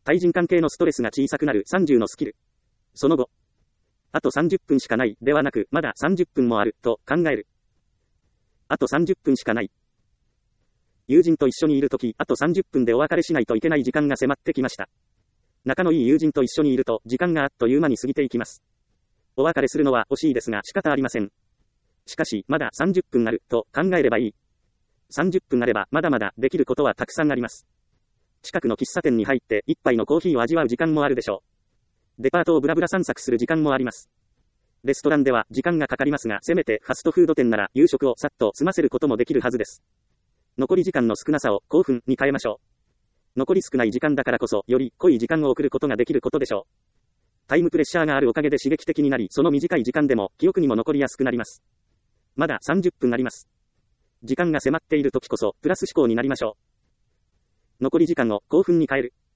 対人関係のストレスが小さくなる30のスキル。その後、あと30分しかないではなく、まだ30分もあると考える。あと30分しかない。友人と一緒にいるとき、あと30分でお別れしないといけない時間が迫ってきました。仲のいい友人と一緒にいると、時間があっという間に過ぎていきます。お別れするのは惜しいですが仕方ありません。しかし、まだ30分あると考えればいい。30分あればまだまだできることはたくさんあります。近くの喫茶店に入って一杯のコーヒーを味わう時間もあるでしょう。デパートをブラブラ散策する時間もあります。レストランでは時間がかかりますが、せめてファストフード店なら夕食をさっと済ませることもできるはずです。残り時間の少なさを興奮に変えましょう。残り少ない時間だからこそ、より濃い時間を送ることができることでしょう。タイムプレッシャーがあるおかげで刺激的になり、その短い時間でも記憶にも残りやすくなります。まだ30分あります。時間が迫っている時こそ、プラス思考になりましょう。残り時間を興奮に変える。